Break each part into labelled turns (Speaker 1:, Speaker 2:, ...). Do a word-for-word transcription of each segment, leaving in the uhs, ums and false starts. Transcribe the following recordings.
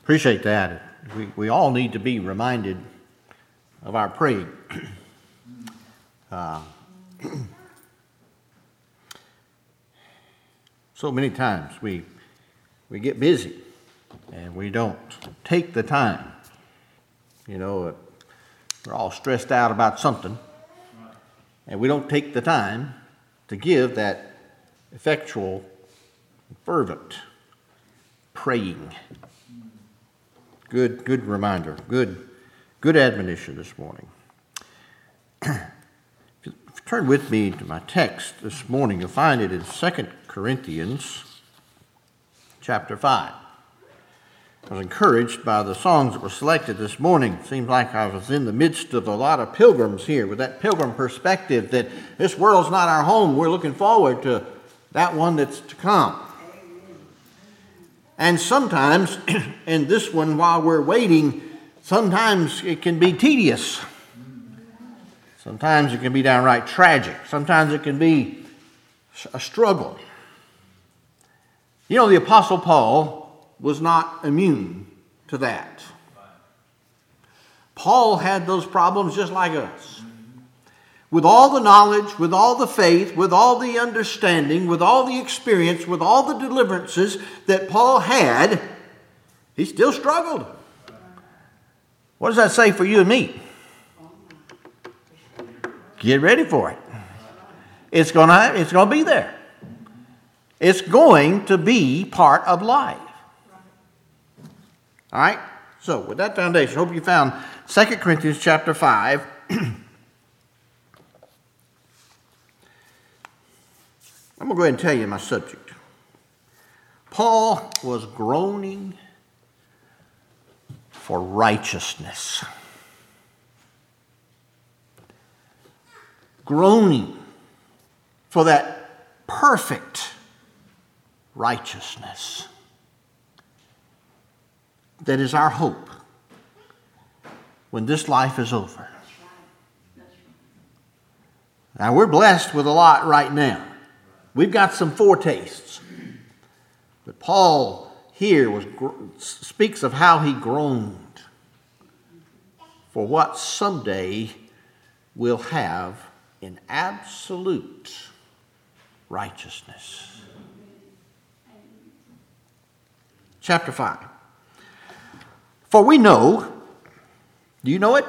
Speaker 1: Appreciate that. We, we all need to be reminded of our praying. Uh, so many times we we get busy and we don't take the time. You know, we're all stressed out about something, and we don't take the time to give that effectual, fervent praying. Good, good reminder. Good, good admonition this morning. If you turn with me to my text this morning, you'll find it in Second Corinthians chapter five. I was encouraged by the songs that were selected this morning. It seemed like I was in the midst of a lot of pilgrims here with that pilgrim perspective that this world's not our home. We're looking forward to that one that's to come. And sometimes, in this one, while we're waiting, sometimes it can be tedious. Sometimes it can be downright tragic. Sometimes it can be a struggle. You know, the Apostle Paul was not immune to that. Paul had those problems just like us. With all the knowledge, with all the faith, with all the understanding, with all the experience, with all the deliverances that Paul had, he still struggled. What does that say for you and me? Get ready for it. It's gonna, it's gonna be there. It's going to be part of life. All right? So, with that foundation, I hope you found Second Corinthians chapter five. I'm going to go ahead and tell you my subject. Paul was groaning for righteousness. Groaning for that perfect righteousness that is our hope when this life is over. Now, we're blessed with a lot right now. We've got some foretastes. But Paul here was, speaks of how he groaned for what someday we'll have in absolute righteousness. Chapter five. For we know, do you know it?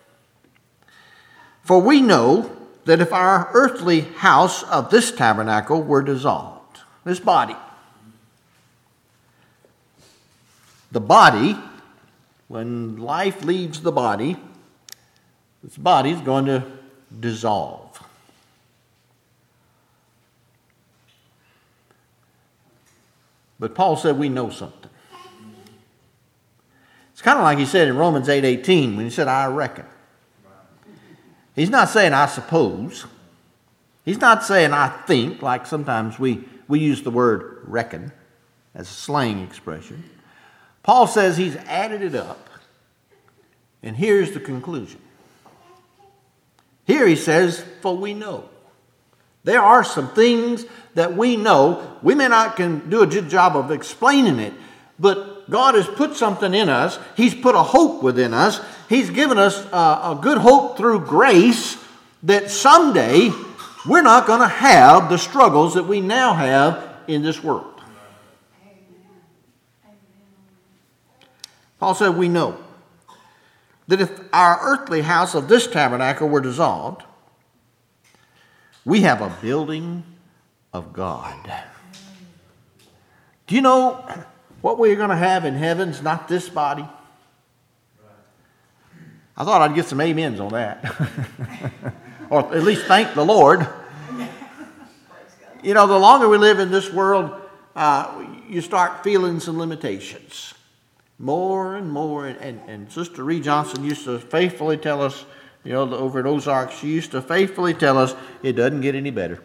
Speaker 1: For we know that if our earthly house of this tabernacle were dissolved, this body, the body, when life leaves the body, this body is going to dissolve. But Paul said we know something. It's kind of like he said in Romans eight eighteen when he said, I reckon. He's not saying, I suppose. He's not saying, I think, like sometimes we, we use the word reckon as a slang expression. Paul says he's added it up, and here's the conclusion. Here he says, for we know. There are some things that we know. We may not can do a good job of explaining it, but God has put something in us. He's put a hope within us. He's given us a, a good hope through grace that someday we're not going to have the struggles that we now have in this world. Paul said we know that if our earthly house of this tabernacle were dissolved, we have a building of God. Do you know what we're going to have in heaven's not this body? I thought I'd get some amens on that. Or at least thank the Lord. You know, the longer we live in this world, uh, you start feeling some limitations. More and more. And, and, and Sister Ree Johnson used to faithfully tell us, you know, over at Ozark, she used to faithfully tell us it doesn't get any better.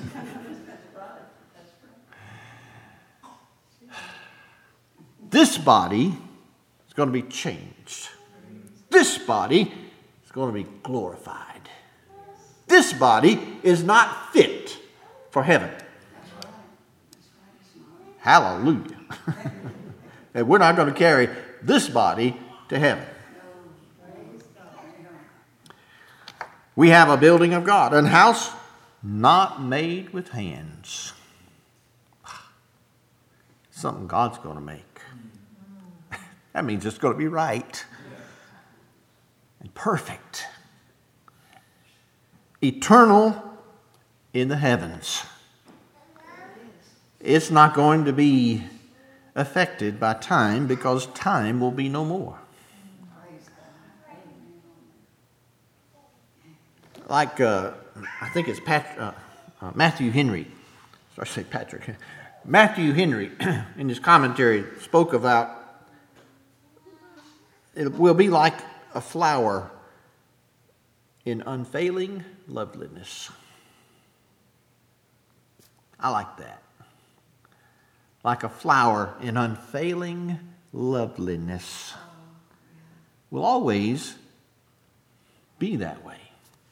Speaker 1: This body is going to be changed. This body is going to be glorified. This body is not fit for heaven. Hallelujah. And we're not going to carry this body to heaven. We have a building of God, a house not made with hands. Something God's going to make. That means it's going to be right and perfect. Eternal in the heavens. It's not going to be affected by time because time will be no more. Like, uh, I think it's Pat, uh, uh, Matthew Henry. Sorry, I say Patrick. Matthew Henry, in his commentary, spoke about it will be like a flower in unfailing loveliness. I like that. Like a flower in unfailing loveliness. Will always be that way.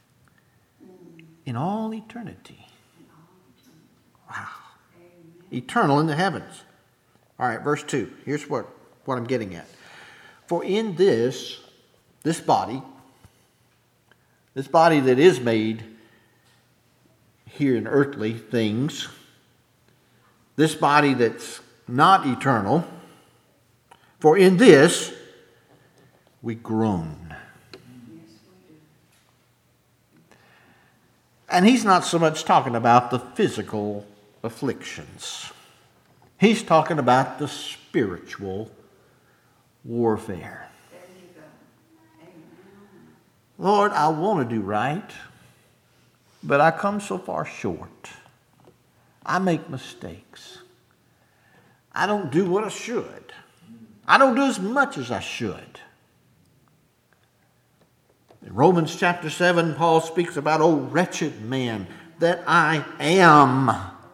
Speaker 1: In all eternity. Wow. Eternal in the heavens. All right, verse two. Here's what, what I'm getting at. For in this, this body, this body that is made here in earthly things, this body that's not eternal, for in this we groan. And he's not so much talking about the physical afflictions. He's talking about the spiritual warfare. Lord, I want to do right, but I come so far short. I make mistakes. I don't do what I should. I don't do as much as I should. In Romans chapter seven, Paul speaks about, "O wretched man that I am."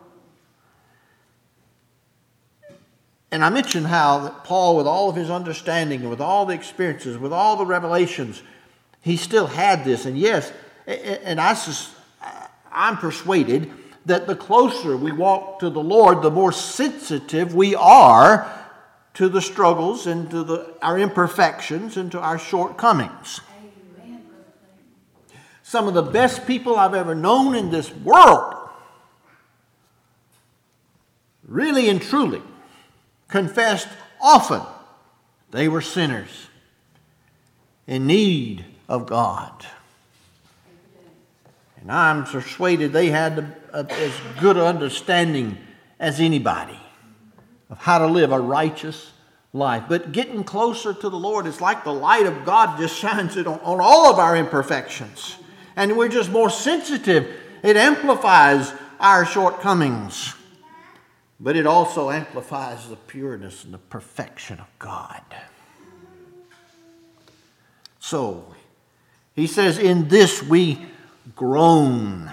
Speaker 1: And I mentioned how that Paul, with all of his understanding and with all the experiences, with all the revelations, he still had this. And yes, and I, I'm persuaded that the closer we walk to the Lord, the more sensitive we are to the struggles and to the, our imperfections and to our shortcomings. Amen. Some of the best people I've ever known in this world, really and truly, confessed often they were sinners in need of God. And I'm persuaded they had a, a, as good an understanding as anybody of how to live a righteous life. But getting closer to the Lord is like the light of God just shines it on, on all of our imperfections. And we're just more sensitive. It amplifies our shortcomings. But it also amplifies the pureness and the perfection of God. So, he says, in this we groan,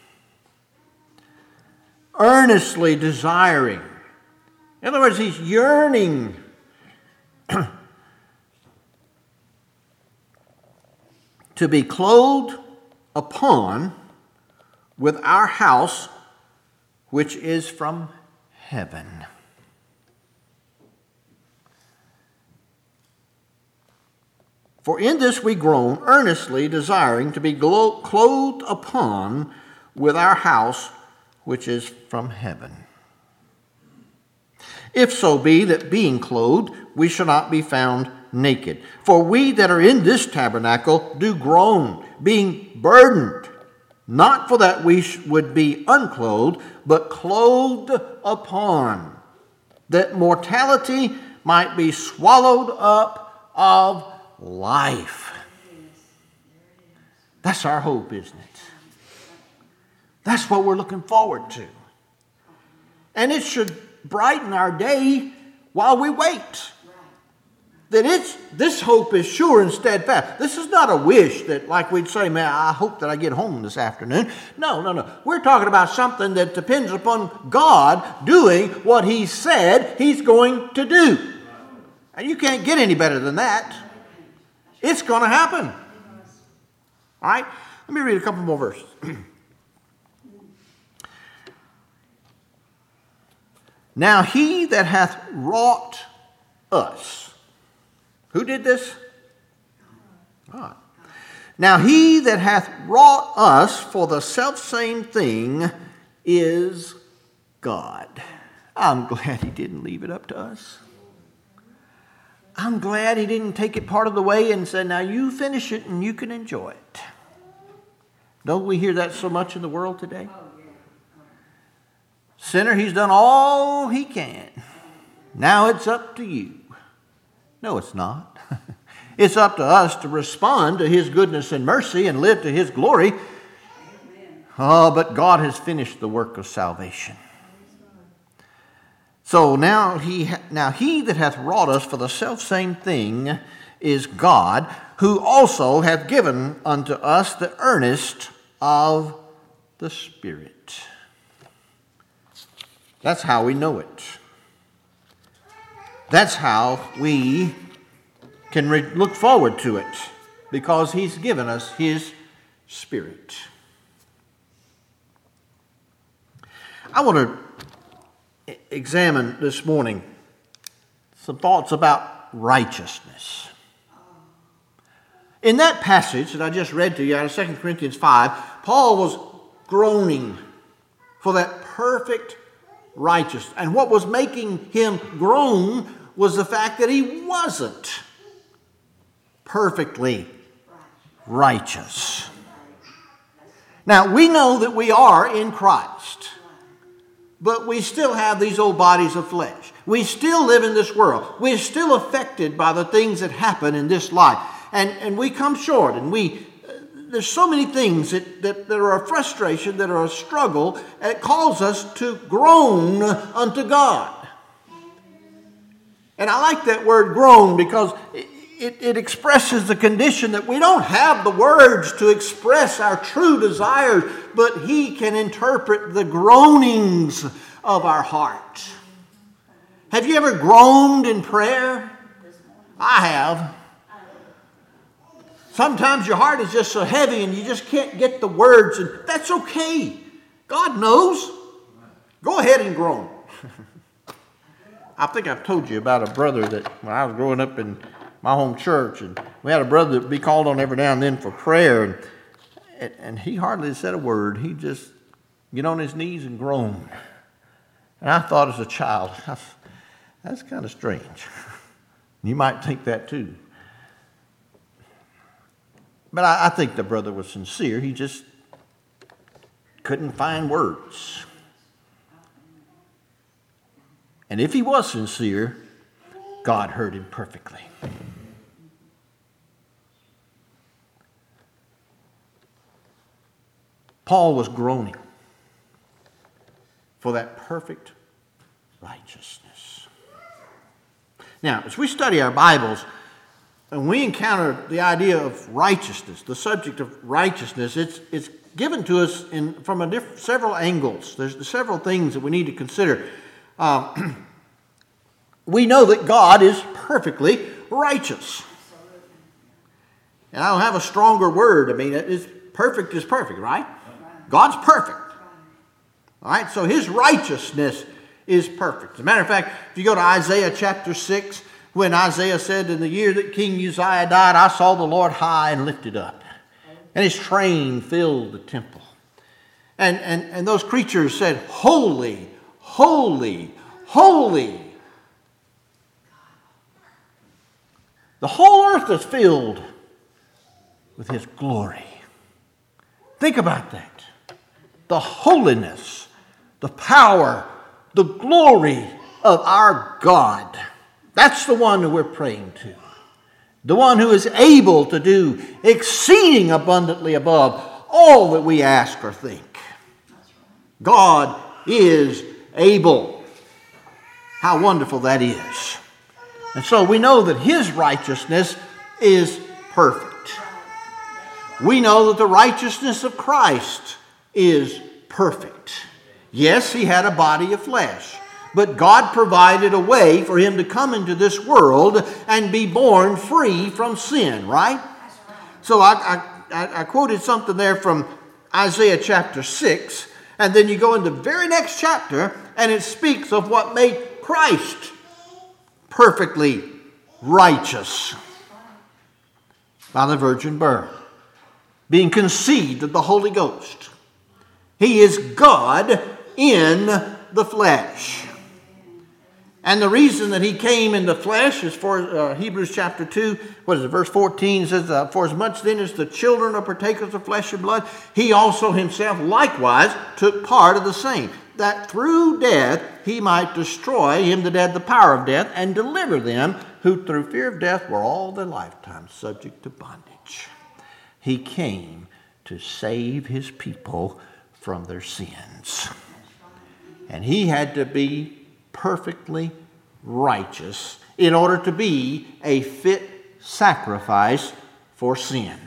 Speaker 1: earnestly desiring. In other words, he's yearning to be clothed upon with our house, which is from heaven. For in this we groan, earnestly desiring to be glo- clothed upon with our house, which is from heaven. If so be that being clothed, we shall not be found naked. For we that are in this tabernacle do groan, being burdened, not for that we would be unclothed, but clothed upon, that mortality might be swallowed up of life. That's our hope, isn't it? That's what we're looking forward to. And it should brighten our day while we wait. That it's this hope is sure and steadfast. This is not a wish that, like we'd say, man, I hope that I get home this afternoon. No, no, no. We're talking about something that depends upon God doing what He said He's going to do. And you can't get any better than that. It's going to happen. All right? Let me read a couple more verses. Now he that hath wrought us. Who did this? God. Now he that hath wrought us for the selfsame thing is God. I'm glad he didn't leave it up to us. I'm glad he didn't take it part of the way and say, now you finish it and you can enjoy it. Don't we hear that so much in the world today? Sinner, he's done all he can. Now it's up to you. No, it's not. It's up to us to respond to his goodness and mercy and live to his glory. Oh, but God has finished the work of salvation. So now he, now he that hath wrought us for the selfsame thing is God, who also hath given unto us the earnest of the Spirit. That's how we know it. That's how we can re- look forward to it, because he's given us his Spirit. I want to examine this morning some thoughts about righteousness. In that passage that I just read to you out of Second Corinthians five, Paul was groaning for that perfect righteousness. And what was making him groan was the fact that he wasn't perfectly righteous. Now, we know that we are in Christ, but we still have these old bodies of flesh. We still live in this world. We're still affected by the things that happen in this life. And, and we come short, and we uh, there's so many things that, that, that are a frustration, that are a struggle, and it calls us to groan unto God. And I like that word groan because it, it, it expresses the condition that we don't have the words to express our true desires, but he can interpret the groanings of our heart. Have you ever groaned in prayer? I have. Sometimes your heart is just so heavy and you just can't get the words, and that's okay. God knows. Go ahead and groan. I think I've told you about a brother that when I was growing up in my home church, and we had a brother that would be called on every now and then for prayer, and, and he hardly said a word. He'd just get on his knees and groan. And I thought as a child, that's, that's kind of strange. You might think that too. But I, I think the brother was sincere. He just couldn't find words. And if he was sincere, God heard him perfectly. Paul was groaning for that perfect righteousness. Now, as we study our Bibles, and we encounter the idea of righteousness, the subject of righteousness, it's, it's given to us in, from a diff- several angles. There's several things that we need to consider. Um, we know that God is perfectly righteous. And I don't have a stronger word. I mean, it's perfect is perfect, right? God's perfect. All right, so his righteousness is perfect. As a matter of fact, if you go to Isaiah chapter six, when Isaiah said, in the year that King Uzziah died, I saw the Lord high and lifted up, and his train filled the temple. And, and, and those creatures said, holy, holy, holy. The whole earth is filled with his glory. Think about that. The holiness, the power, the glory of our God. That's the one who we're praying to. The one who is able to do exceeding abundantly above all that we ask or think. God is able. How wonderful that is. And so we know that his righteousness is perfect. We know that the righteousness of Christ is perfect. Yes, he had a body of flesh, but God provided a way for him to come into this world and be born free from sin, right? So I, I, I quoted something there from Isaiah chapter six, and then you go into the very next chapter, and it speaks of what made Christ perfectly righteous by the virgin birth, being conceived of the Holy Ghost. He is God in the flesh. And the reason that he came in the flesh is for uh, Hebrews chapter two, what is it, verse fourteen, it says, uh, for as much then as the children are partakers of flesh and blood, he also himself likewise took part of the same, that through death he might destroy him that had the power of death, and deliver them who through fear of death were all their lifetime subject to bondage. He came to save his people from their sins. And he had to be perfectly righteous in order to be a fit sacrifice for sin.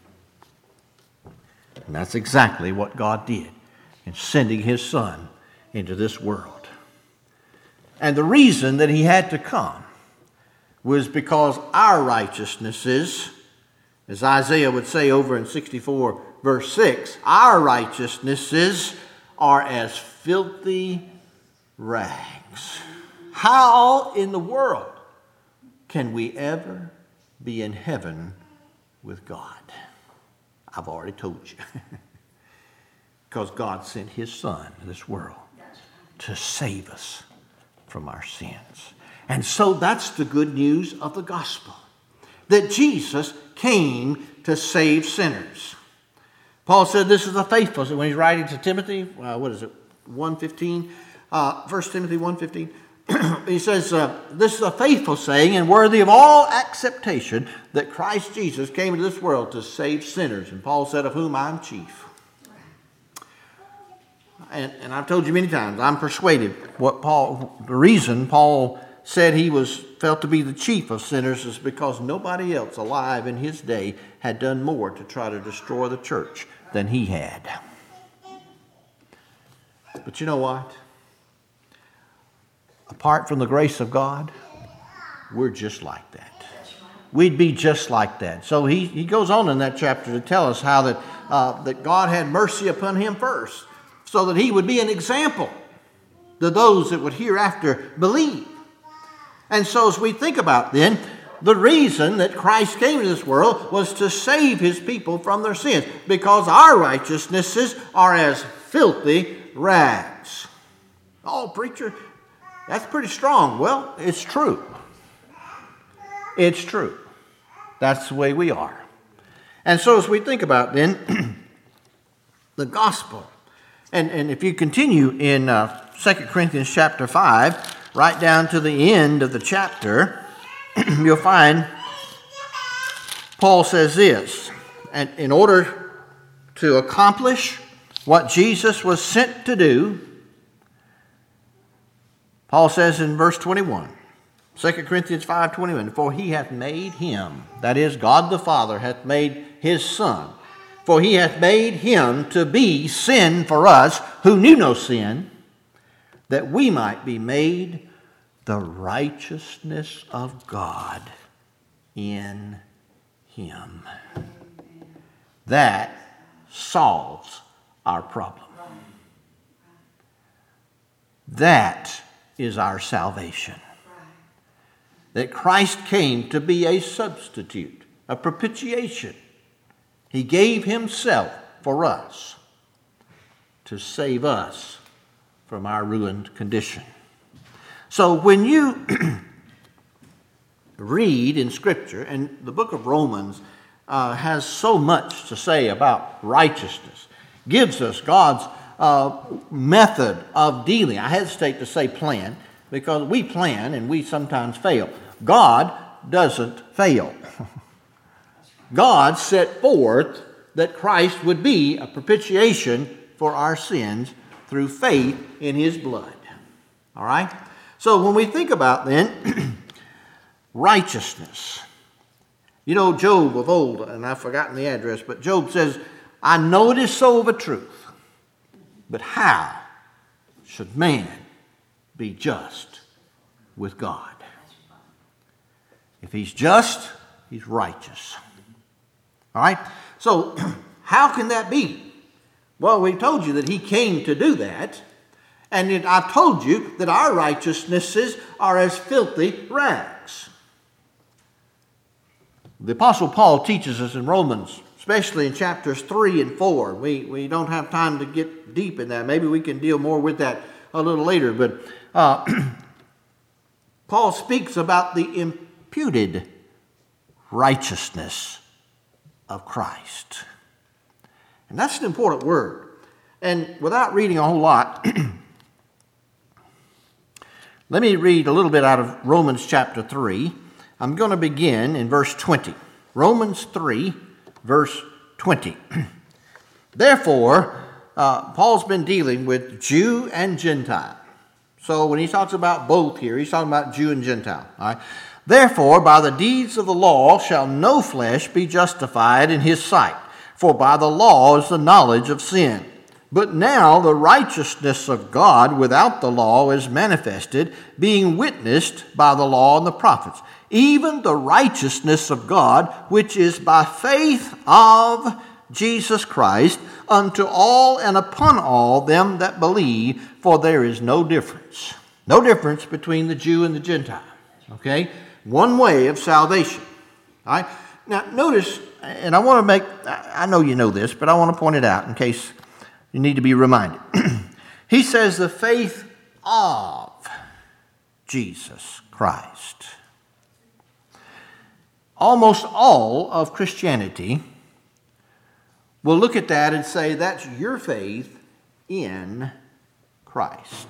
Speaker 1: And that's exactly what God did in sending his Son into this world. And the reason that he had to come was because our righteousnesses, as Isaiah would say over in sixty-four verse six, our righteousnesses are as filthy rags. How in the world can we ever be in heaven with God? I've already told you. Because God sent his Son to this world to save us from our sins. And so that's the good news of the gospel, that Jesus came to save sinners. Paul said this is a faithful, when he's writing to Timothy, uh, what is it, one fifteen, uh, First Timothy one fifteen, he says, uh, this is a faithful saying and worthy of all acceptation, that Christ Jesus came into this world to save sinners. And Paul said, of whom I'm chief. And, and I've told you many times, I'm persuaded what Paul, the reason Paul said he was felt to be the chief of sinners is because nobody else alive in his day had done more to try to destroy the church than he had. But you know what? Apart from the grace of God, we're just like that. We'd be just like that. So he, he goes on in that chapter to tell us how that, uh, that God had mercy upon him first, so that he would be an example to those that would hereafter believe. And so as we think about then, the reason that Christ came to this world was to save his people from their sins, because our righteousnesses are as filthy rags. Oh, preacher, that's pretty strong. Well, it's true. It's true. That's the way we are. And so as we think about then the gospel, and, and if you continue in uh, Second Corinthians chapter five, right down to the end of the chapter, you'll find Paul says this, and in order to accomplish what Jesus was sent to do, Paul says in verse twenty-one, Second Corinthians five twenty-one, for he hath made him, that is, God the Father hath made his Son, for he hath made him to be sin for us who knew no sin, that we might be made the righteousness of God in him. That solves our problem. That is our salvation. That Christ came to be a substitute, a propitiation. He gave himself for us to save us from our ruined condition. So when you read in Scripture, and the book of Romans uh, has so much to say about righteousness, gives us God's uh, method of dealing. I hesitate to say plan, because we plan and we sometimes fail. God doesn't fail. God set forth that Christ would be a propitiation for our sins through faith in his blood. All right? So when we think about then righteousness, you know, Job of old, and I've forgotten the address, but Job says, I know it is so of a truth, but how should man be just with God? If he's just, he's righteous. All right? So how can that be? Well, we told you that he came to do that. And it, I've told you that our righteousnesses are as filthy rags. The Apostle Paul teaches us in Romans, especially in chapters three and four. We, we don't have time to get deep in that. Maybe we can deal more with that a little later. But uh, Paul speaks about the imputed righteousness of Christ. And that's an important word. And without reading a whole lot, let me read a little bit out of Romans chapter three. I'm going to begin in verse twenty. Romans three, verse twenty. Therefore, uh, Paul's been dealing with Jew and Gentile. So when he talks about both here, he's talking about Jew and Gentile. All right? Therefore, by the deeds of the law shall no flesh be justified in his sight, for by the law is the knowledge of sin. But now the righteousness of God without the law is manifested, being witnessed by the law and the prophets, even the righteousness of God, which is by faith of Jesus Christ, unto all and upon all them that believe, for there is no difference. No difference between the Jew and the Gentile. Okay? One way of salvation. All right? Now, notice, and I want to make, I know you know this, but I want to point it out in case you need to be reminded. He says the faith of Jesus Christ. Almost all of Christianity will look at that and say that's your faith in Christ.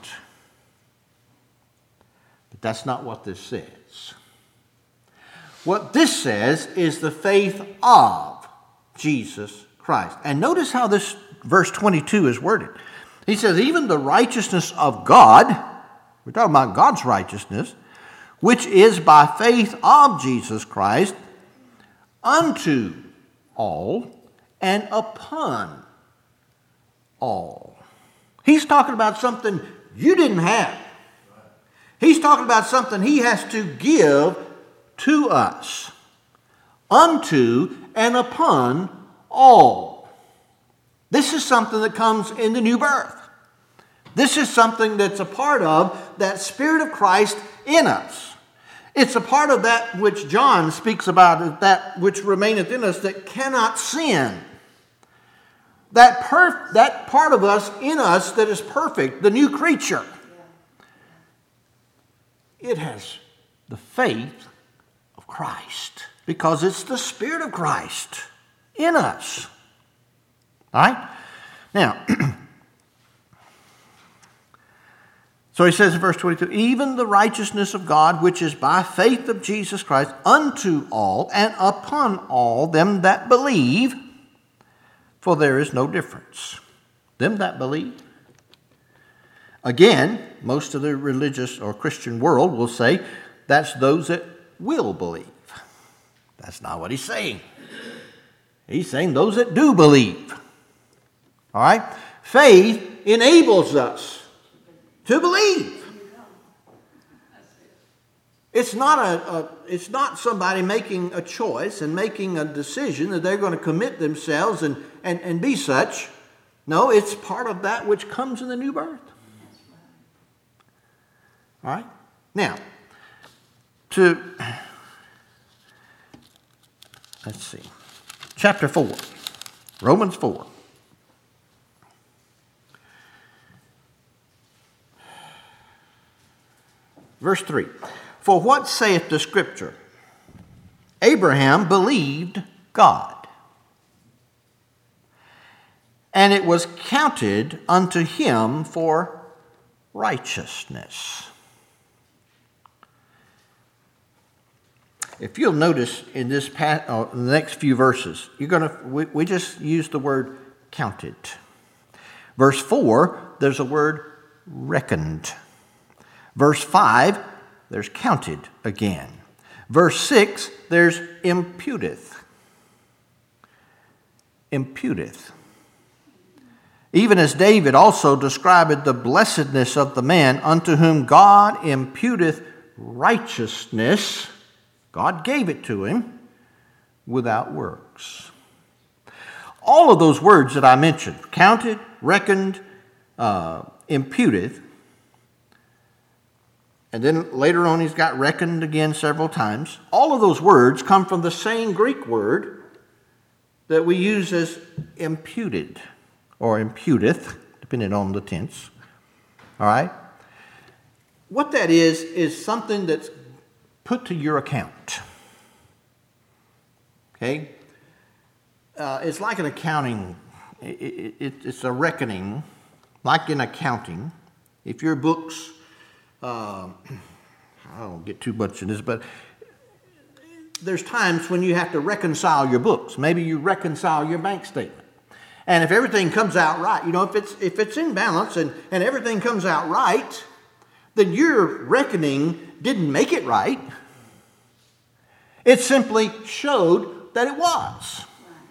Speaker 1: But that's not what this says. What this says is the faith of Jesus Christ. And notice how this verse twenty-two is worded. He says, even the righteousness of God, we're talking about God's righteousness, which is by faith of Jesus Christ, unto all and upon all. He's talking about something you didn't have. He's talking about something he has to give to us. Unto and upon all. This is something that comes in the new birth. This is something that's a part of that Spirit of Christ in us. It's a part of that which John speaks about, that which remaineth in us that cannot sin. That, perf- that part of us in us that is perfect, the new creature. It has the faith of Christ because it's the Spirit of Christ in us. All right? Now, so he says in verse twenty-two, even the righteousness of God, which is by faith of Jesus Christ, unto all and upon all them that believe, for there is no difference. Them that believe. Again, most of the religious or Christian world will say that's those that will believe. That's not what he's saying. He's saying those that do believe. All right? Faith enables us to believe. It's not a, a it's not somebody making a choice and making a decision that they're going to commit themselves and, and, and be such. No, it's part of that which comes in the new birth. All right? Now, to, let's see, chapter four, Romans four. Verse three. For what saith the Scripture? Abraham believed God, and it was counted unto him for righteousness. If you'll notice in this past, oh, in the next few verses, you're going to we, we just use the word counted. Verse four, there's a word reckoned. Verse five, there's counted again. Verse six, there's imputeth. Imputeth. Even as David also described the blessedness of the man unto whom God imputeth righteousness. God gave it to him without works. All of those words that I mentioned, counted, reckoned, uh, imputeth, And then later on, he's got reckoned again several times. All of those words come from the same Greek word that we use as imputed or imputeth, depending on the tense. All right? What that is, is something that's put to your account. Okay? Uh, it's like an accounting, it, it, it's a reckoning, like in accounting. If your books, uh, I don't get too much in this, but there's times when you have to reconcile your books. Maybe you reconcile your bank statement. And if everything comes out right, you know, if it's if it's in balance and, and everything comes out right, then your reckoning didn't make it right. It simply showed that it was.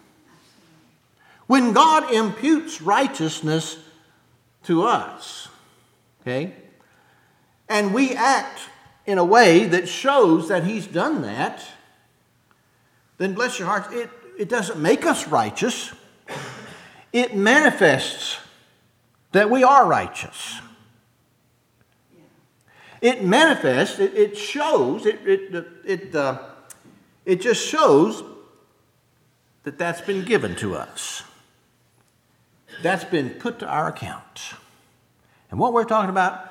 Speaker 1: When God imputes righteousness to us, okay, and we act in a way that shows that he's done that, then bless your hearts, it, it doesn't make us righteous. It manifests that we are righteous. It manifests, it, it shows, it, it, it, uh, it just shows that that's been given to us. That's been put to our account. And what we're talking about,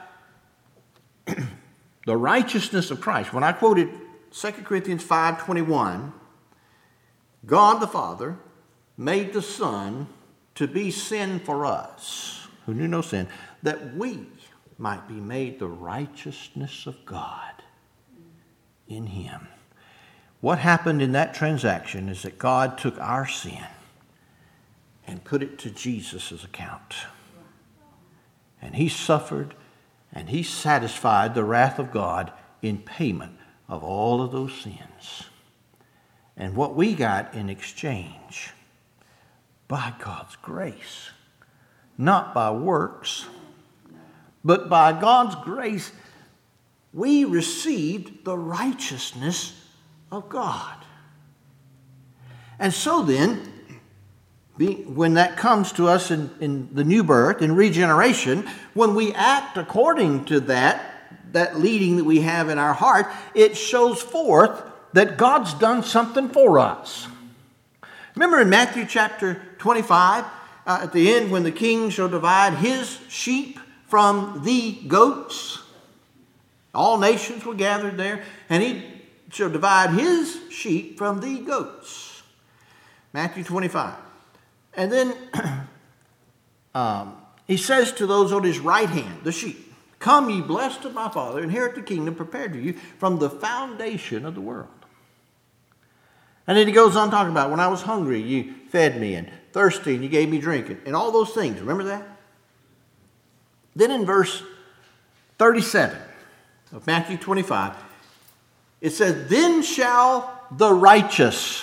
Speaker 1: the righteousness of Christ. When I quoted Second Corinthians five twenty-one, God the Father made the Son to be sin for us, who knew no sin, that we might be made the righteousness of God in him. What happened in that transaction is that God took our sin and put it to Jesus' account. And he suffered and he satisfied the wrath of God in payment of all of those sins. And what we got in exchange, by God's grace, not by works, but by God's grace, we received the righteousness of God. And so then, when that comes to us in, in the new birth, in regeneration, when we act according to that, that leading that we have in our heart, it shows forth that God's done something for us. Remember in Matthew chapter twenty-five, uh, at the end, when the king shall divide his sheep from the goats, all nations were gathered there, and he shall divide his sheep from the goats. Matthew twenty-five. And then um, he says to those on his right hand, the sheep, "Come, ye blessed of my Father, inherit the kingdom prepared to you from the foundation of the world." And then he goes on talking about, when I was hungry, you fed me, and thirsty, and you gave me drink, and, and all those things. Remember that? Then in verse thirty-seven of Matthew twenty-five, it says, "Then shall the righteous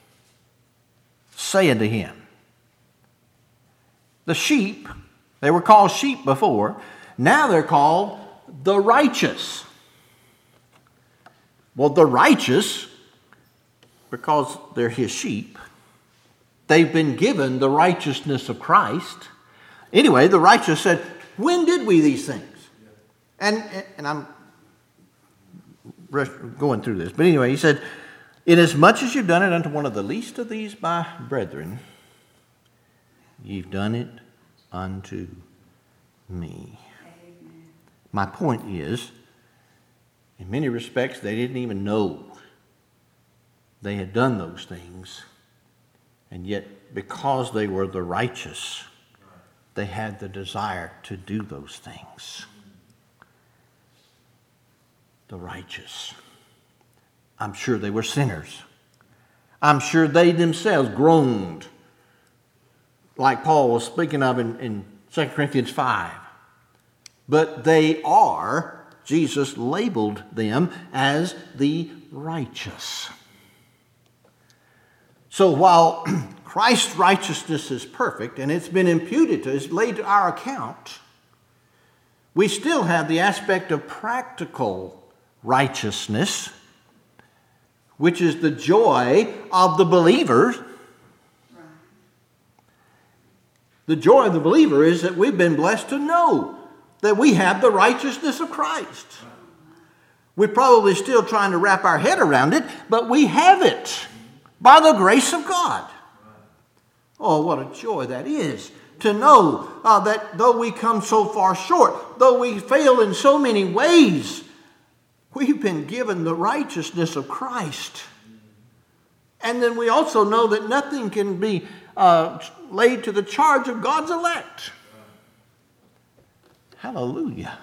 Speaker 1: say unto him," the sheep, they were called sheep before, now they're called the righteous. Well, the righteous, because they're his sheep, they've been given the righteousness of Christ. Anyway, the righteous said, "When did we these things?" And, and I'm going through this. But anyway, he said, "Inasmuch as you've done it unto one of the least of these my brethren, you've done it unto me." Amen. My point is, in many respects, they didn't even know they had done those things. And yet, because they were the righteous, they had the desire to do those things. The righteous. I'm sure they were sinners. I'm sure they themselves groaned, like Paul was speaking of in, in Second Corinthians five. But they are, Jesus labeled them as the righteous. So while Christ's righteousness is perfect and it's been imputed to us, laid to our account, we still have the aspect of practical righteousness, which is the joy of the believer. The joy of the believer is that we've been blessed to know that we have the righteousness of Christ. We're probably still trying to wrap our head around it, but we have it by the grace of God. Oh, what a joy that is to know uh, that though we come so far short, though we fail in so many ways, we've been given the righteousness of Christ. And then we also know that nothing can be uh, laid to the charge of God's elect. Hallelujah.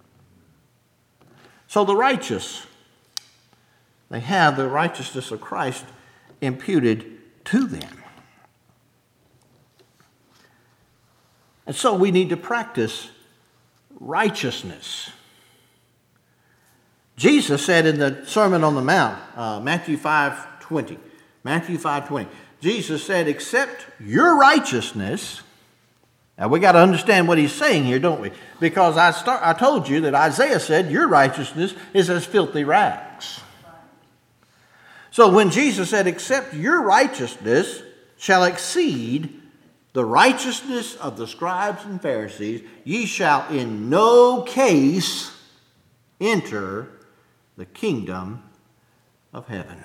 Speaker 1: So the righteous, they have the righteousness of Christ imputed to them. And so we need to practice righteousness. Jesus said in the Sermon on the Mount, uh, Matthew five twenty, Matthew five twenty, Jesus said, except your righteousness. Now we got to understand what he's saying here, don't we? Because I start, I told you that Isaiah said your righteousness is as filthy rags. So when Jesus said, except your righteousness shall exceed the righteousness of the scribes and Pharisees, ye shall in no case enter the kingdom of heaven.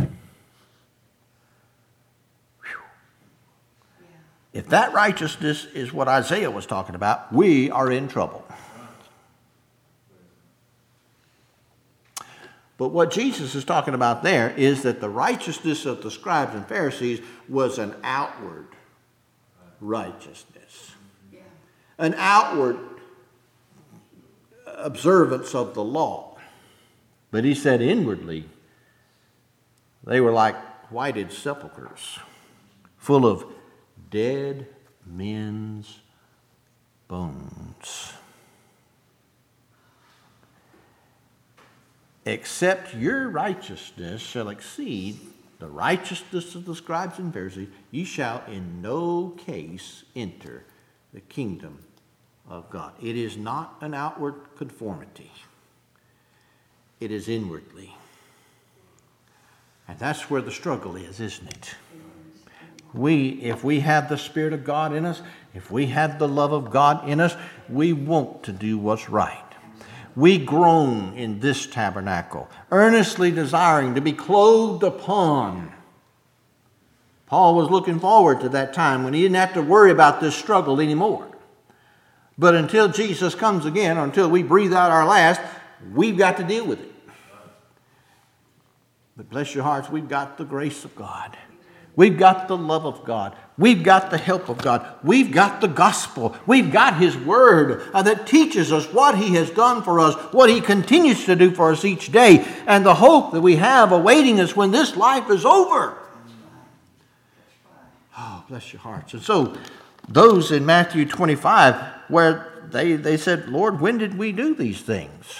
Speaker 1: If that righteousness is what Isaiah was talking about, we are in trouble. But what Jesus is talking about there is that the righteousness of the scribes and Pharisees was an outward righteousness. An outward observance of the law. But he said inwardly, they were like whited sepulchres, full of dead men's bones. Except your righteousness shall exceed the righteousness of the scribes and Pharisees, ye shall in no case enter the kingdom of God. It is not an outward conformity. It is inwardly. And that's where the struggle is, isn't it? We, if we have the Spirit of God in us, if we have the love of God in us, we want to do what's right. We groan in this tabernacle, earnestly desiring to be clothed upon. Paul was looking forward to that time when he didn't have to worry about this struggle anymore. But until Jesus comes again, or until we breathe out our last, we've got to deal with it. But bless your hearts, we've got the grace of God. We've got the love of God. We've got the help of God. We've got the gospel. We've got His Word uh, that teaches us what He has done for us, what He continues to do for us each day, and the hope that we have awaiting us when this life is over. Oh, bless your hearts. And so those in Matthew twenty-five, where they, they said, Lord, when did we do these things?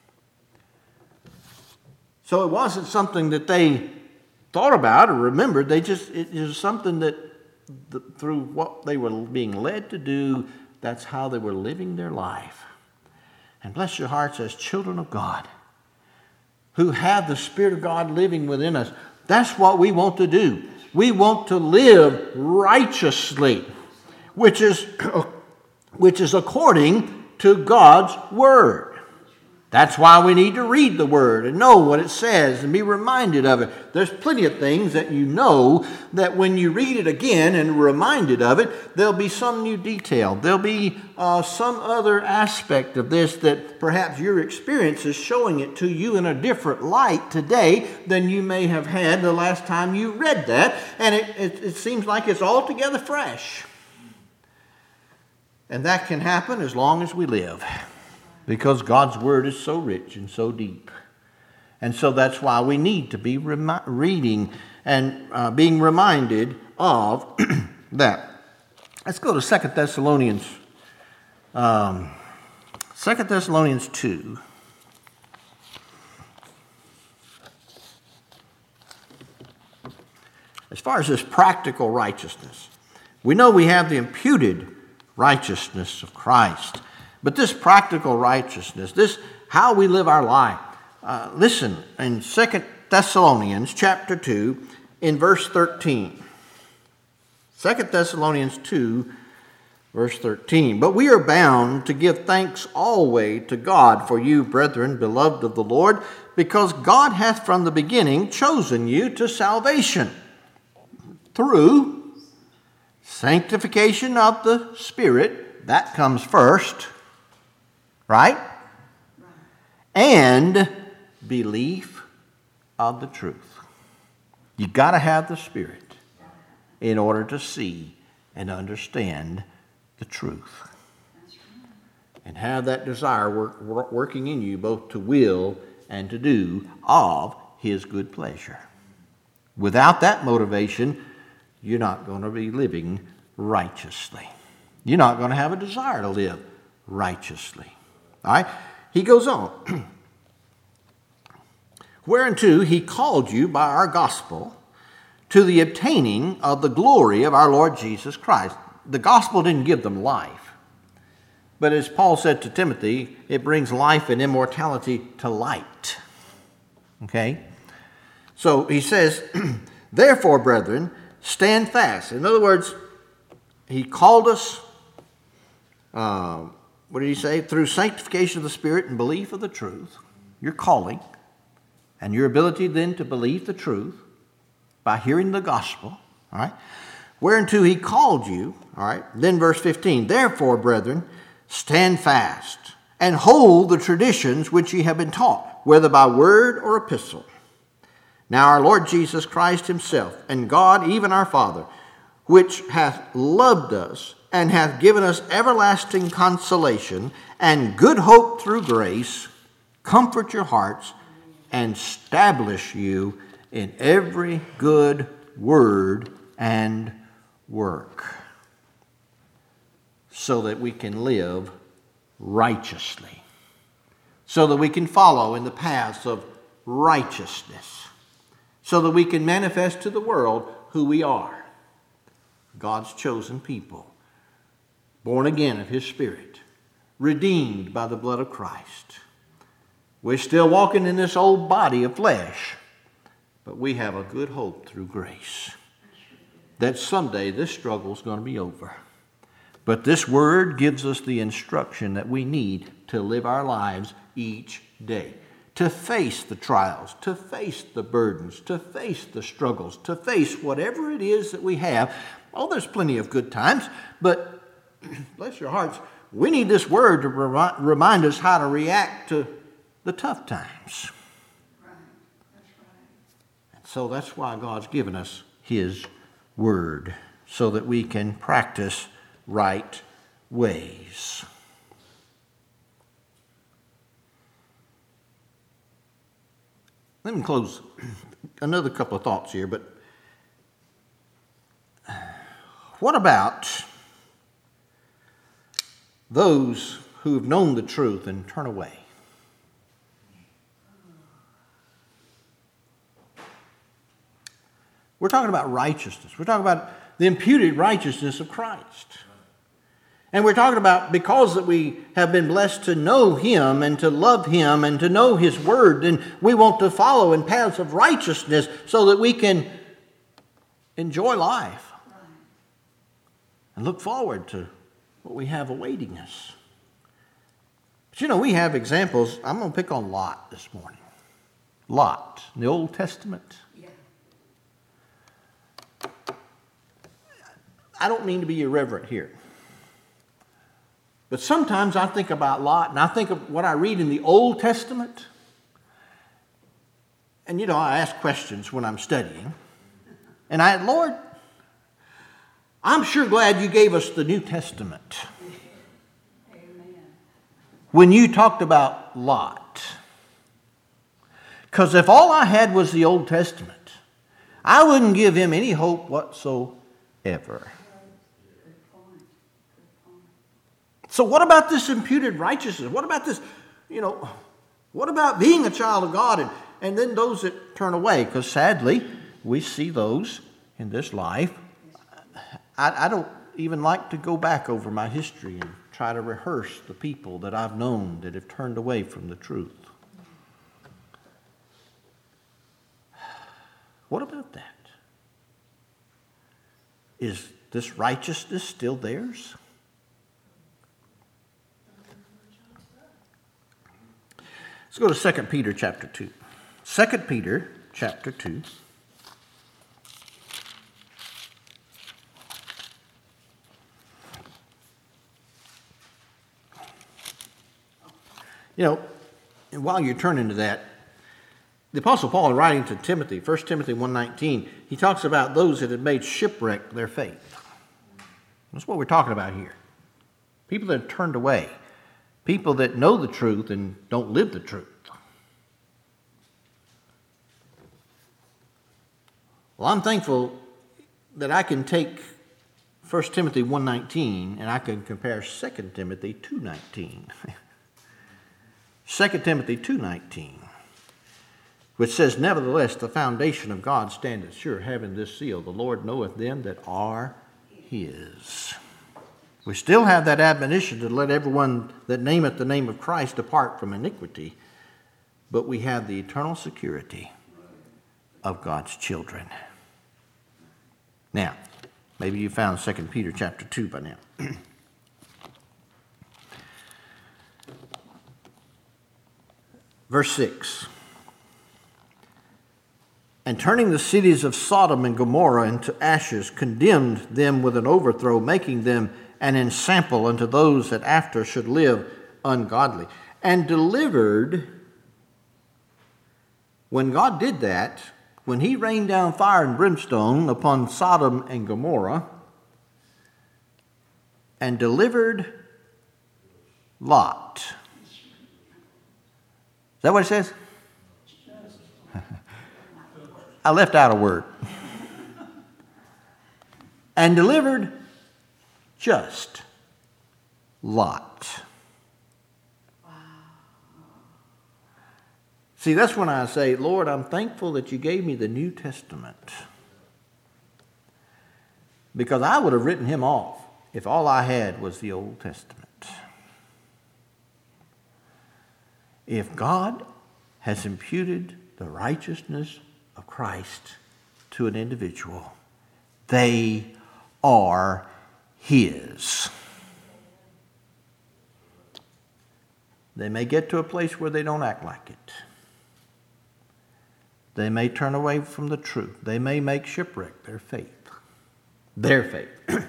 Speaker 1: So it wasn't something that they thought about or remembered. They just, it is something that the, through what they were being led to do, that's how they were living their life. And bless your hearts, as children of God who have the Spirit of God living within us, that's what we want to do. We want to live righteously, which is, which is according to God's Word. That's why we need to read the Word and know what it says and be reminded of it. There's plenty of things that you know that when you read it again and reminded of it, there'll be some new detail. There'll be uh, some other aspect of this that perhaps your experience is showing it to you in a different light today than you may have had the last time you read that. And it, it, it seems like it's altogether fresh. And that can happen as long as we live, because God's Word is so rich and so deep. And so that's why we need to be remi- reading and uh, being reminded of that. Let's go to Second Thessalonians, um, Second Thessalonians two. As far as this practical righteousness, we know we have the imputed righteousness of Christ. But this practical righteousness, this how we live our life, uh, listen, in Second Thessalonians chapter two, in verse thirteen. Second Thessalonians two, Verse thirteen, but we are bound to give thanks always to God for you, brethren, beloved of the Lord, because God hath from the beginning chosen you to salvation through sanctification of the Spirit, that comes first, right? And belief of the truth. You got to have the Spirit in order to see and understand the truth. And have that desire work, work, working in you both to will and to do of His good pleasure. Without that motivation, you're not going to be living righteously. You're not going to have a desire to live righteously. All right? He goes on. Whereunto He called you by our gospel to the obtaining of the glory of our Lord Jesus Christ. The gospel didn't give them life. But as Paul said to Timothy, it brings life and immortality to light. Okay? So he says, therefore, brethren, stand fast. In other words, he called us, uh, what did he say? Through sanctification of the Spirit and belief of the truth. Your calling and your ability then to believe the truth by hearing the gospel. All right? Whereunto he called you. All right? Then verse fifteen, therefore, brethren, stand fast and hold the traditions which ye have been taught, whether by word or epistle. Now our Lord Jesus Christ himself, and God, even our Father, which hath loved us, and hath given us everlasting consolation, and good hope through grace, comfort your hearts, and establish you in every good word and work, so that we can live righteously, so that we can follow in the paths of righteousness, so that we can manifest to the world who we are, God's chosen people, born again of His Spirit, redeemed by the blood of Christ. We're still walking in this old body of flesh, but we have a good hope through grace that someday this struggle is going to be over. But this word gives us the instruction that we need to live our lives each day, to face the trials, to face the burdens, to face the struggles, to face whatever it is that we have. Oh, there's plenty of good times, but bless your hearts, we need this word to remind us how to react to the tough times.
Speaker 2: Right. That's right.
Speaker 1: And so that's why God's given us His word, so that we can practice right ways. Let me close another couple of thoughts here, but what about those who have known the truth and turn away? We're talking about righteousness. We're talking about the imputed righteousness of Christ. And we're talking about because that we have been blessed to know Him and to love Him and to know His Word, and we want to follow in paths of righteousness so that we can enjoy life and look forward to what we have awaiting us. But you know, we have examples. I'm going to pick on Lot this morning. Lot, in the Old Testament. I don't mean to be irreverent here. But sometimes I think about Lot, and I think of what I read in the Old Testament. And, you know, I ask questions when I'm studying. And I, Lord, I'm sure glad you gave us the New Testament.
Speaker 2: Amen.
Speaker 1: When you talked about Lot. Because if all I had was the Old Testament, I wouldn't give him any hope whatsoever. So what about this imputed righteousness? What about this, you know, what about being a child of God and, and then those that turn away? Because sadly, we see those in this life. I, I don't even like to go back over my history and try to rehearse the people that I've known that have turned away from the truth. What about that? Is this righteousness still theirs? Let's go to Second Peter chapter two. Second Peter chapter two. You know, and while you're turning to that, the Apostle Paul, writing to Timothy, First Timothy one nineteen, he talks about those that had made shipwreck their faith. That's what we're talking about here. People that have turned away. People that know the truth and don't live the truth. Well, I'm thankful that I can take First Timothy one nineteen and I can compare Second Timothy two nineteen. Second Timothy two nineteen, which says, nevertheless, the foundation of God standeth sure, having this seal, the Lord knoweth them that are his. We still have that admonition to let everyone that nameth the name of Christ depart from iniquity, but we have the eternal security of God's children. Now, maybe you found Second Peter chapter two by now. Verse six. And turning the cities of Sodom and Gomorrah into ashes, condemned them with an overthrow, making them an ensample unto those that after should live ungodly. And delivered, when God did that, when he rained down fire and brimstone upon Sodom and Gomorrah, and delivered Lot. Is that what it says? I left out a word. And delivered just Lot. Wow. See, that's when I say, Lord, I'm thankful that you gave me the New Testament. Because I would have written him off if all I had was the Old Testament. If God has imputed the righteousness of Christ to an individual, they are his. They may get to a place where they don't act like it. They may turn away from the truth. They may make shipwreck their faith. Their faith.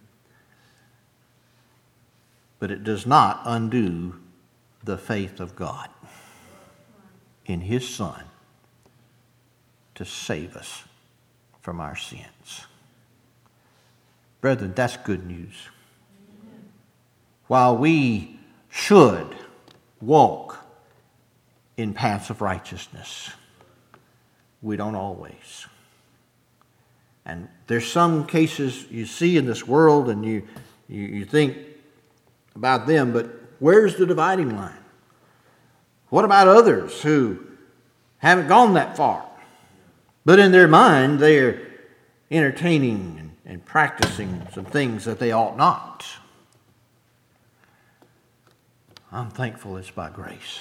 Speaker 1: But it does not undo the faith of God in his Son to save us from our sins. Brethren, that's good news. While we should walk in paths of righteousness, we don't always. And there's some cases you see in this world and you, you, you think about them, but where's the dividing line? What about others who haven't gone that far? But in their mind, they're entertaining and, and practicing some things that they ought not. I'm thankful it's by grace.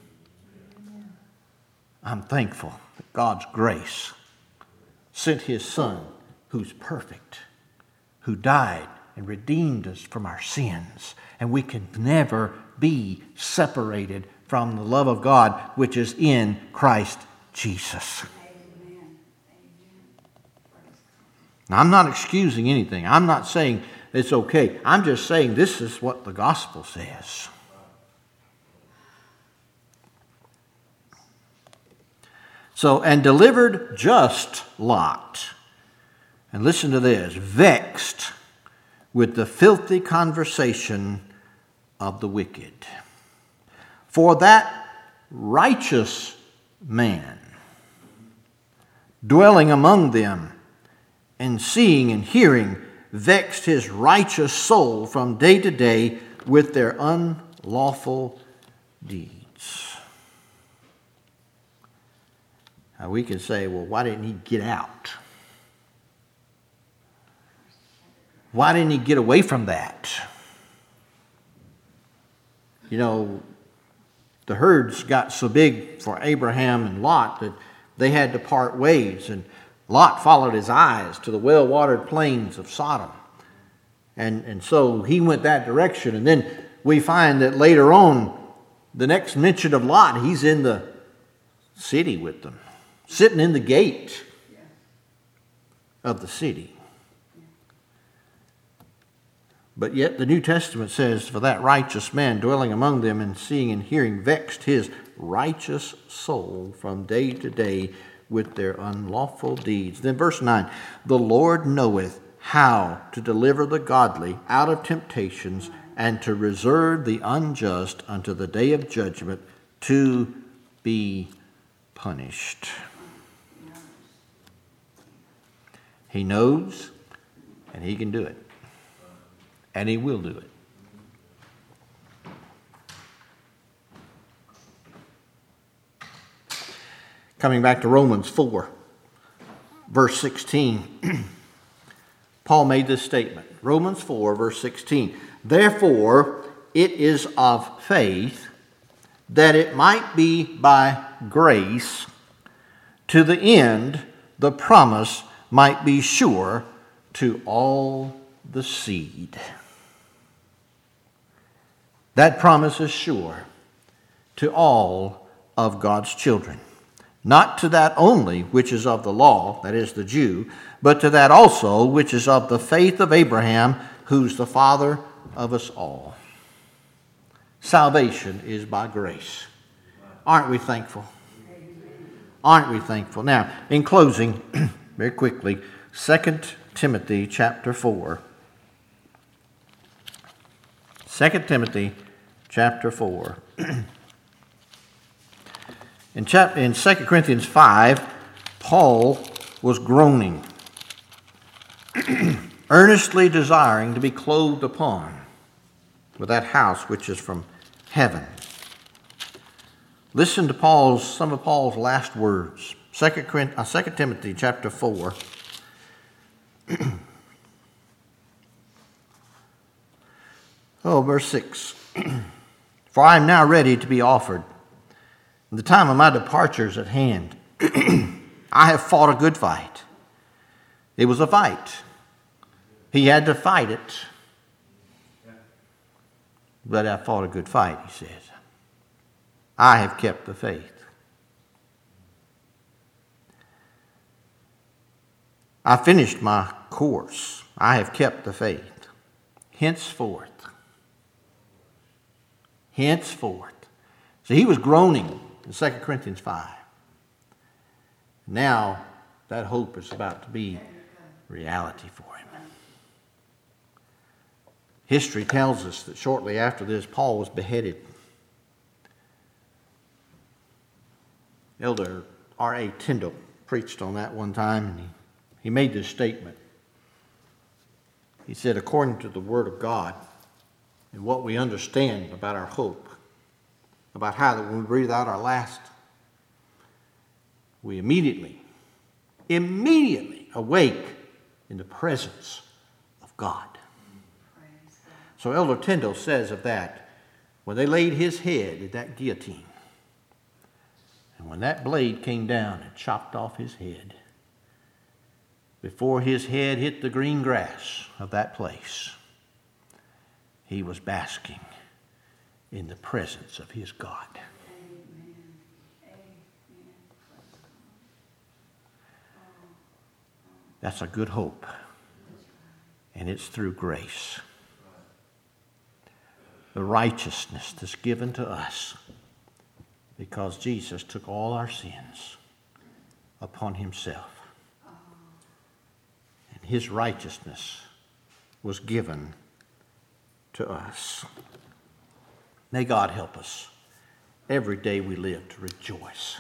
Speaker 1: I'm thankful that God's grace sent his Son, who's perfect, who died and redeemed us from our sins. And we can never be separated from the love of God, which is in Christ Jesus. Amen. Now, I'm not excusing anything. I'm not saying it's okay. I'm just saying this is what the gospel says. So, and delivered just Lot. And listen to this. Vexed with the filthy conversation of the wicked. For that righteous man, dwelling among them, and seeing and hearing, vexed his righteous soul from day to day with their unlawful deeds. Now we can say, well, why didn't he get out? Why didn't he get away from that? You know, the herds got so big for Abraham and Lot that they had to part ways. And Lot followed his eyes to the well-watered plains of Sodom. And, and so he went that direction. And then we find that later on, The next mention of Lot, he's in the city with them, sitting in the gate of the city. But yet the New Testament says, for that righteous man dwelling among them and seeing and hearing vexed his righteous soul from day to day with their unlawful deeds. Then verse nine, the Lord knoweth how to deliver the godly out of temptations and to reserve the unjust unto the day of judgment to be punished. He knows, and he can do it. And he will do it. Coming back to Romans four, verse sixteen, Paul made this statement. Romans four, verse sixteen. Therefore, it is of faith that it might be by grace, to the end the promise might be sure to all the seed. That promise is sure to all of God's children. Not to that only which is of the law, that is the Jew, but to that also which is of the faith of Abraham, who's the father of us all. Salvation is by grace. Aren't we thankful? Aren't we thankful? Now, in closing, very quickly, Second Timothy chapter four. Second Timothy chapter four. In, chap- in Second Corinthians five, Paul was groaning, earnestly desiring to be clothed upon with that house which is from heaven. Listen to Paul's some of Paul's last words. Second Corinthians, uh, Second Timothy chapter four. Oh, verse six. For I am now ready to be offered. The time of my departure is at hand. I have fought a good fight. It was a fight. He had to fight it. But I fought a good fight, he says. I have kept the faith. I finished my course. I have kept the faith. Henceforth. Henceforth. So he was groaning in Second Corinthians five. Now that hope is about to be reality for him. History tells us that shortly after this, Paul was beheaded. Elder R A Tyndall preached on that one time, and he, he made this statement. He said, according to the Word of God and what we understand about our hope, about how that when we breathe out our last, we immediately, immediately awake in the presence of God. So Elder Tyndall says of that, when they laid his head at that guillotine, and when that blade came down and chopped off his head, before his head hit the green grass of that place, he was basking in the presence of his God.
Speaker 2: Amen. Amen.
Speaker 1: That's a good hope. And it's through grace. The righteousness that's given to us because Jesus took all our sins upon himself. And his righteousness was given to us. May God help us every day we live to rejoice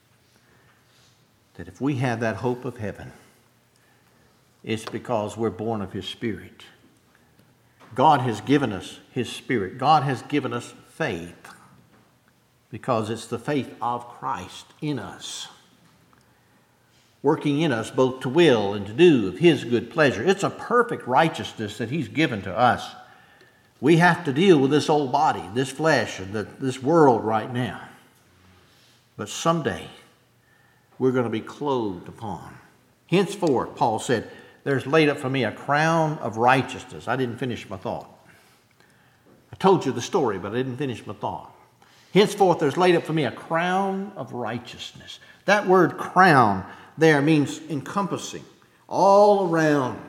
Speaker 1: that if we have that hope of heaven, it's because we're born of his Spirit. God has given us his Spirit. God has given us faith because it's the faith of Christ in us, working in us both to will and to do of his good pleasure. It's a perfect righteousness that he's given to us. We have to deal with this old body, this flesh, and the, this world right now. But someday, we're going to be clothed upon. Henceforth, Paul said, there's laid up for me a crown of righteousness. I didn't finish my thought. I told you the story, but I didn't finish my thought. Henceforth there's laid up for me a crown of righteousness. That word crown there means encompassing, all around.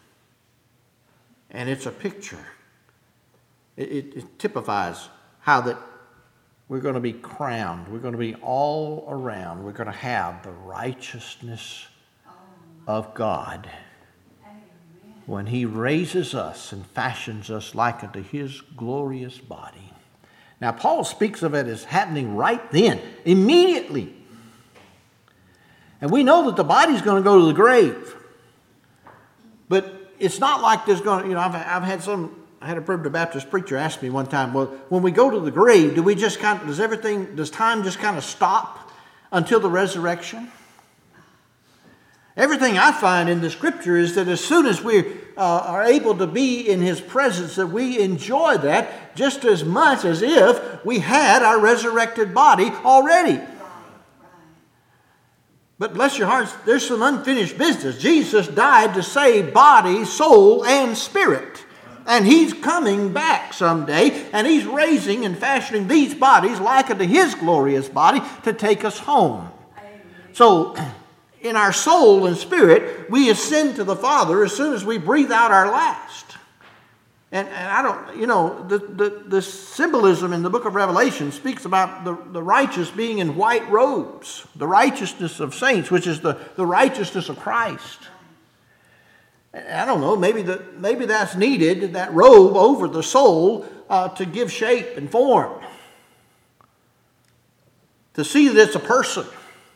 Speaker 1: And it's a picture. It, it, it typifies how that we're going to be crowned. We're going to be all around. We're going to have the righteousness of God when He raises us and fashions us like unto His glorious body. Now, Paul speaks of it as happening right then, immediately. And we know that the body's going to go to the grave. But it's not like there's going to, you know, I've, I've had some, I had a Primitive Baptist preacher ask me one time, well, when we go to the grave, do we just kind of, does everything, does time just kind of stop until the resurrection? Everything I find in the Scripture is that as soon as we uh, are able to be in His presence, that we enjoy that just as much as if we had our resurrected body already. But bless your hearts, there's some unfinished business. Jesus died to save body, soul, and spirit. And He's coming back someday, and He's raising and fashioning these bodies like unto His glorious body to take us home. So, in our soul and spirit, we ascend to the Father as soon as we breathe out our last. And, and I don't, you know, the, the, the symbolism in the book of Revelation speaks about the, the righteous being in white robes, the righteousness of saints, which is the, the righteousness of Christ. And I don't know, maybe, the, maybe that's needed, that robe over the soul, uh, to give shape and form. To see that it's a person.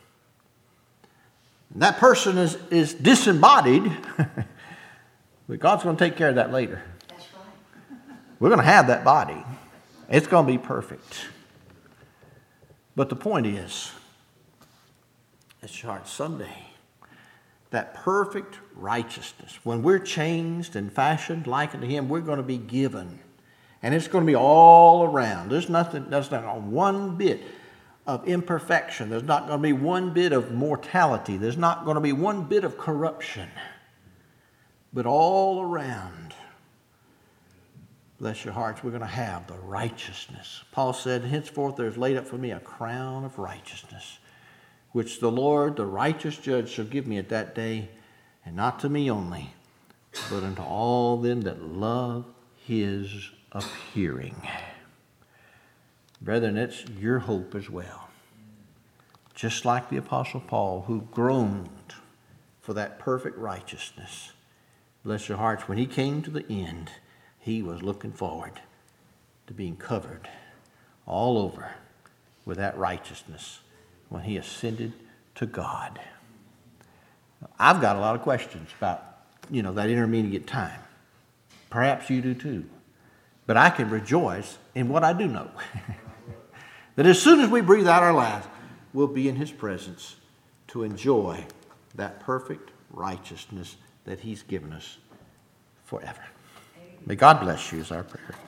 Speaker 1: And that person is, is disembodied, but God's going to take care of that later.
Speaker 2: That's right.
Speaker 1: We're going to have that body. It's going to be perfect. But the point is, it's short someday, that perfect righteousness, when we're changed and fashioned like unto Him, we're going to be given. And it's going to be all around. There's nothing, there's not one bit of imperfection. There's not going to be one bit of mortality. There's not going to be one bit of corruption. But all around, bless your hearts, we're going to have the righteousness. Paul said, henceforth there's laid up for me a crown of righteousness, which the Lord, the righteous judge, shall give me at that day, and not to me only, but unto all them that love His appearing. Brethren, it's your hope as well. Just like the Apostle Paul, who groaned for that perfect righteousness. Bless your hearts, when he came to the end, he was looking forward to being covered all over with that righteousness when he ascended to God. I've got a lot of questions about, you know, that intermediate time. Perhaps you do too. But I can rejoice in what I do know. That as soon as we breathe out our last, we'll be in His presence to enjoy that perfect righteousness that He's given us forever. May God bless you is our prayer.